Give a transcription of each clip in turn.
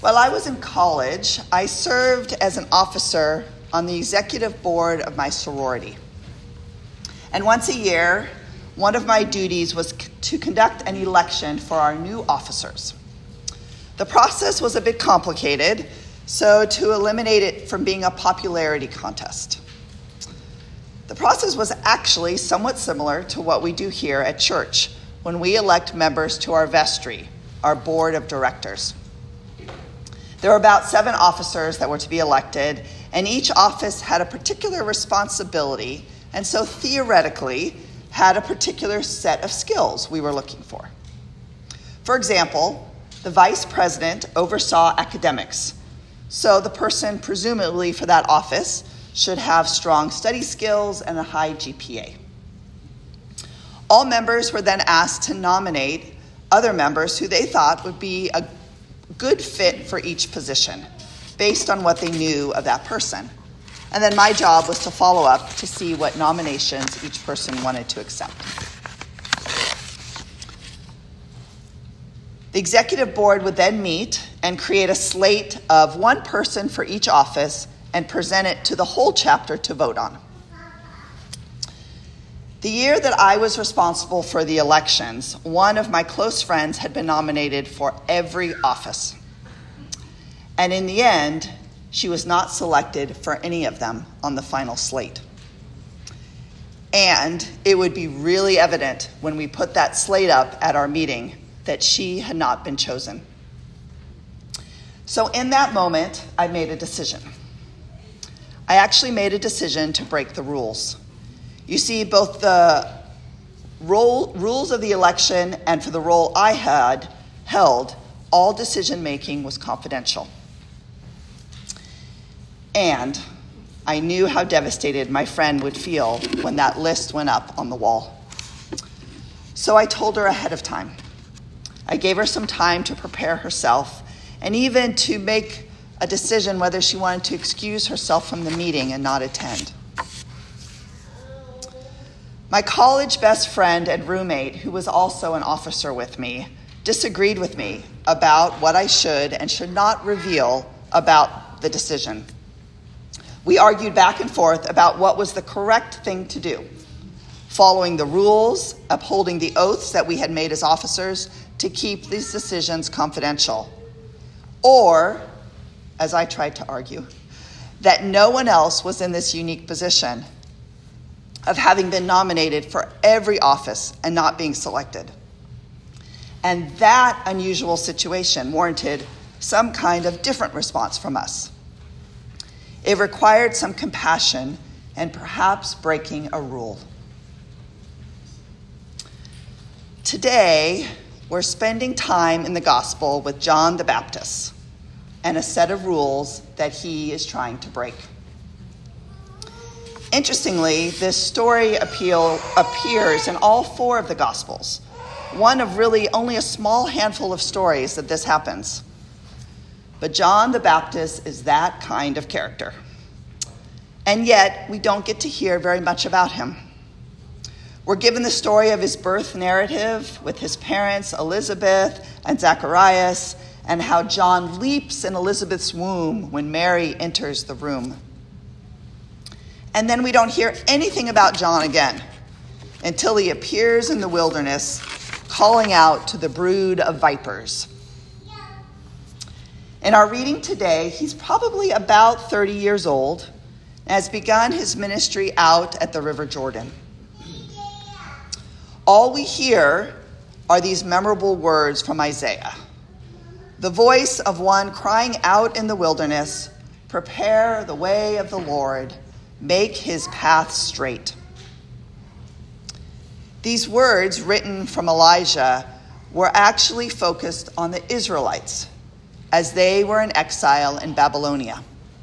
While I was in college, I served as an officer on the executive board of my sorority. And once a year, one of my duties was to conduct an election for our new officers. The process was a bit complicated, so to eliminate it from being a popularity contest. The process was actually somewhat similar to what we do here at church when we elect members to our vestry, our board of directors. There were about 7 officers that were to be elected, and each office had a particular responsibility, and so theoretically had a particular set of skills we were looking for. For example, the vice president oversaw academics, so the person presumably for that office should have strong study skills and a high GPA. All members were then asked to nominate other members who they thought would be a good fit for each position based on what they knew of that person. And then my job was to follow up to see what nominations each person wanted to accept. The executive board would then meet and create a slate of one person for each office and present it to the whole chapter to vote on. The year that I was responsible for the elections, one of my close friends had been nominated for every office. And in the end, she was not selected for any of them on the final slate. And it would be really evident when we put that slate up at our meeting that she had not been chosen. So in that moment, I made a decision. I actually made a decision to break the rules. You see, both the rules of the election and for the role I had held, all decision-making was confidential. And I knew how devastated my friend would feel when that list went up on the wall. So I told her ahead of time. I gave her some time to prepare herself and even to make a decision whether she wanted to excuse herself from the meeting and not attend. My college best friend and roommate, who was also an officer with me, disagreed with me about what I should and should not reveal about the decision. We argued back and forth about what was the correct thing to do, following the rules, upholding the oaths that we had made as officers to keep these decisions confidential, or, as I tried to argue, that no one else was in this unique position of having been nominated for every office and not being selected. And that unusual situation warranted some kind of different response from us. It required some compassion and perhaps breaking a rule. Today, we're spending time in the gospel with John the Baptist and a set of rules that he is trying to break. Interestingly, this story appears in all 4 of the Gospels, one of really only a small handful of stories that this happens. But John the Baptist is that kind of character. And yet, we don't get to hear very much about him. We're given the story of his birth narrative with his parents, Elizabeth and Zacharias, and how John leaps in Elizabeth's womb when Mary enters the room. And then we don't hear anything about John again until he appears in the wilderness, calling out to the brood of vipers. In our reading today, he's probably about 30 years old and has begun his ministry out at the River Jordan. All we hear are these memorable words from Isaiah. The voice of one crying out in the wilderness, "Prepare the way of the Lord, make his path straight." These words, written from Elijah, were actually focused on the Israelites as they were in exile in Babylonia.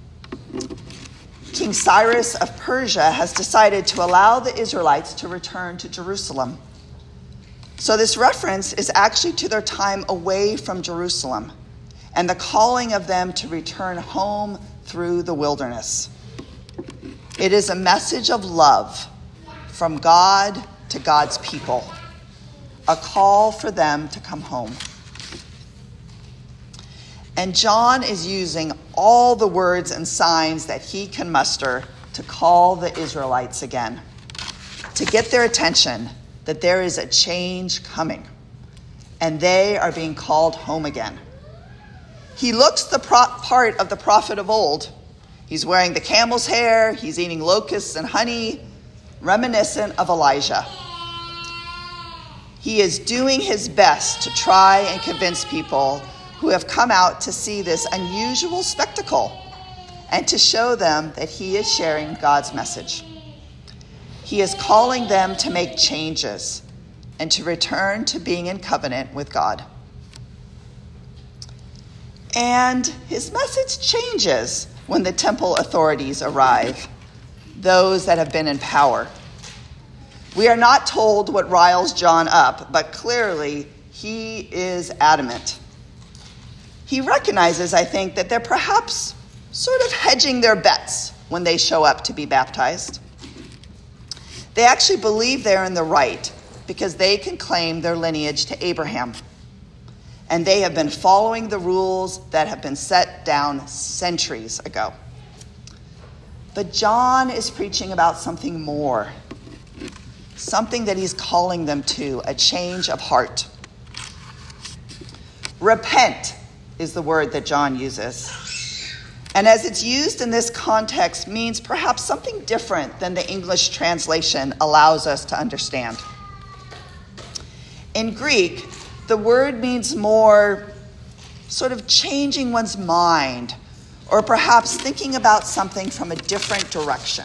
King Cyrus of Persia has decided to allow the Israelites to return to Jerusalem. So this reference is actually to their time away from Jerusalem and the calling of them to return home through the wilderness. It is a message of love from God to God's people, a call for them to come home. And John is using all the words and signs that he can muster to call the Israelites again, to get their attention that there is a change coming, and they are being called home again. He looks the part of the prophet of old. He's wearing the camel's hair, he's eating locusts and honey, reminiscent of Elijah. He is doing his best to try and convince people who have come out to see this unusual spectacle and to show them that he is sharing God's message. He is calling them to make changes and to return to being in covenant with God. And his message changes when the temple authorities arrive, those that have been in power. We are not told what riles John up, but clearly he is adamant. He recognizes, I think, that they're perhaps sort of hedging their bets when they show up to be baptized. They actually believe they're in the right because they can claim their lineage to Abraham. And they have been following the rules that have been set down centuries ago. But John is preaching about something more, something that he's calling them to, a change of heart. Repent is the word that John uses. And as it's used in this context, means perhaps something different than the English translation allows us to understand. In Greek, the word means more sort of changing one's mind, or perhaps thinking about something from a different direction.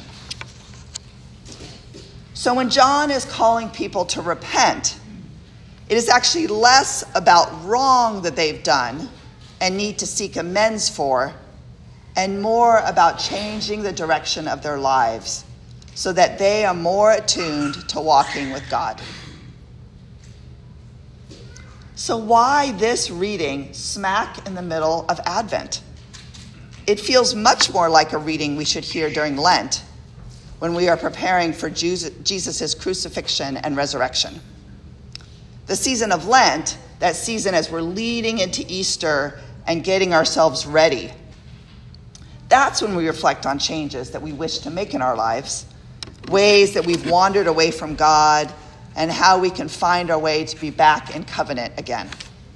So when John is calling people to repent, it is actually less about wrong that they've done and need to seek amends for, and more about changing the direction of their lives so that they are more attuned to walking with God. So why this reading smack in the middle of Advent? It feels much more like a reading we should hear during Lent, when we are preparing for Jesus' crucifixion and resurrection. The season of Lent, that season as we're leading into Easter and getting ourselves ready, that's when we reflect on changes that we wish to make in our lives, ways that we've wandered away from God, and how we can find our way to be back in covenant again.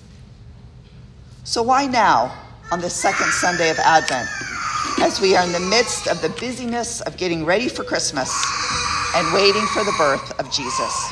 So why now, on the second Sunday of Advent, as we are in the midst of the busyness of getting ready for Christmas and waiting for the birth of Jesus?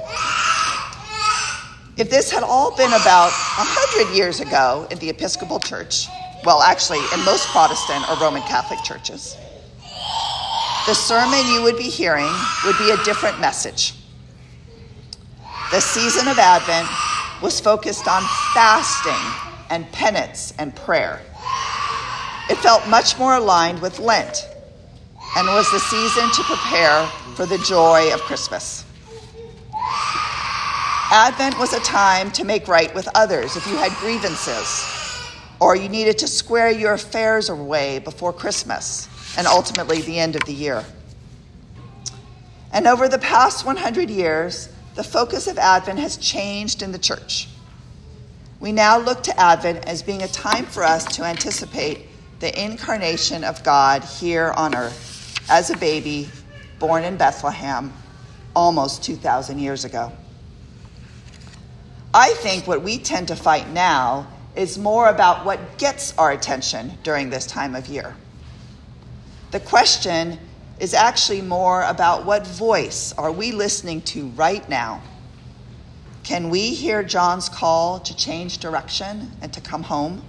If this had all been about 100 years ago in the Episcopal Church, well, actually, in most Protestant or Roman Catholic churches, the sermon you would be hearing would be a different message. The season of Advent was focused on fasting and penance and prayer. It felt much more aligned with Lent and was the season to prepare for the joy of Christmas. Advent was a time to make right with others if you had grievances, or you needed to square your affairs away before Christmas and ultimately the end of the year. And over the past 100 years, the focus of Advent has changed in the church. We now look to Advent as being a time for us to anticipate the incarnation of God here on earth as a baby born in Bethlehem almost 2,000 years ago. I think what we tend to fight now is more about what gets our attention during this time of year. The question is actually more about what voice are we listening to right now? Can we hear John's call to change direction and to come home?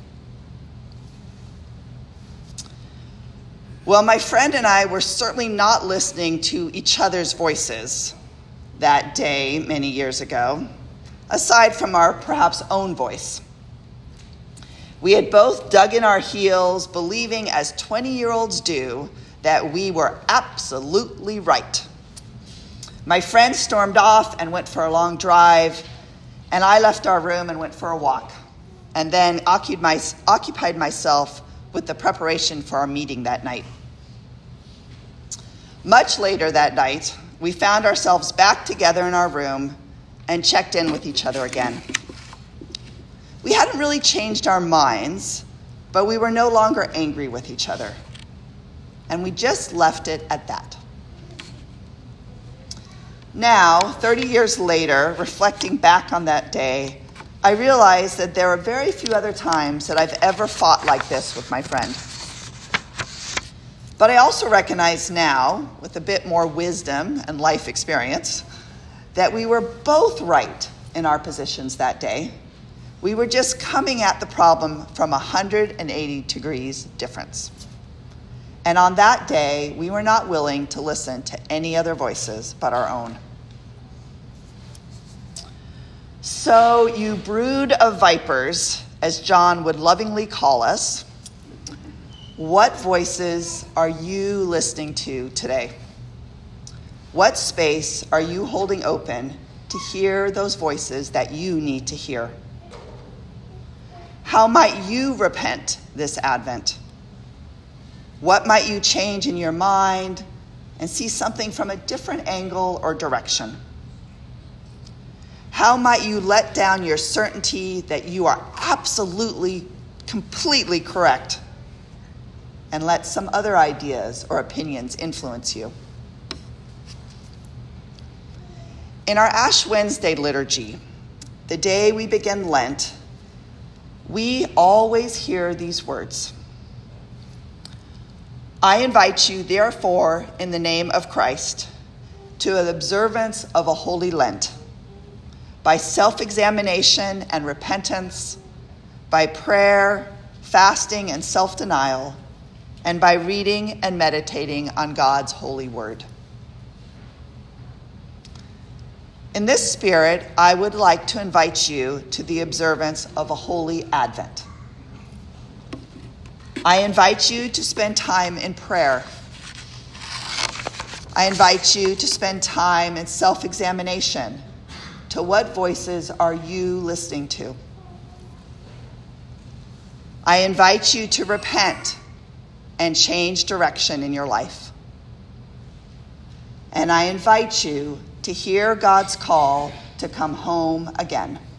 Well, my friend and I were certainly not listening to each other's voices that day many years ago, aside from our perhaps own voice. We had both dug in our heels, believing as 20-year-olds do that we were absolutely right. My friend stormed off and went for a long drive, and I left our room and went for a walk, and then occupied myself with the preparation for our meeting that night. Much later that night, we found ourselves back together in our room and checked in with each other again. We hadn't really changed our minds, but we were no longer angry with each other. And we just left it at that. Now, 30 years later, reflecting back on that day, I realize that there are very few other times that I've ever fought like this with my friend. But I also recognize now, with a bit more wisdom and life experience, that we were both right in our positions that day. We were just coming at the problem from 180 degrees difference. And on that day, we were not willing to listen to any other voices but our own. So, you brood of vipers, as John would lovingly call us, what voices are you listening to today? What space are you holding open to hear those voices that you need to hear? How might you repent this Advent? What might you change in your mind and see something from a different angle or direction? How might you let down your certainty that you are absolutely, completely correct and let some other ideas or opinions influence you? In our Ash Wednesday liturgy, the day we begin Lent, we always hear these words. I invite you, therefore, in the name of Christ, to an observance of a holy Lent, by self-examination and repentance, by prayer, fasting, and self-denial, and by reading and meditating on God's holy word. In this spirit, I would like to invite you to the observance of a holy Advent. I invite you to spend time in prayer. I invite you to spend time in self-examination. To what voices are you listening to? I invite you to repent and change direction in your life. And I invite you to hear God's call to come home again.